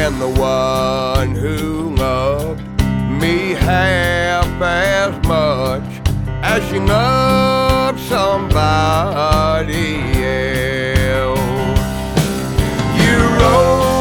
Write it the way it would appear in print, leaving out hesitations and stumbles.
and the one who loved me half as much as she loved somebody